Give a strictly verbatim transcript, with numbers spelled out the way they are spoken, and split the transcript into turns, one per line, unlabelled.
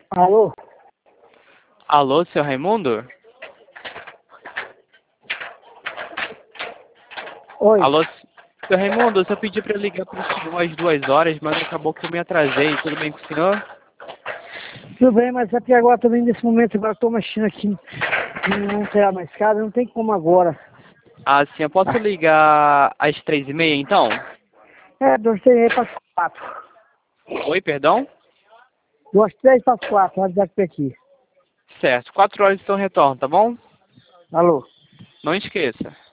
Alô?
Alô, seu Raimundo?
Oi.
Alô, seu Raimundo, eu só pedi para ligar para o senhor às duas horas, mas acabou que eu me atrasei. Tudo bem com o senhor?
Tudo bem, mas até agora também nesse momento, agora estou mexendo aqui, não terá mais casa, não tem como agora.
Ah, sim, eu posso ligar às três e meia, então?
É, duas, três para quatro.
Oi, perdão?
Duas, três para quatro, vai dizer aqui.
Certo, quatro horas então retorno, tá bom?
Alô?
Não esqueça.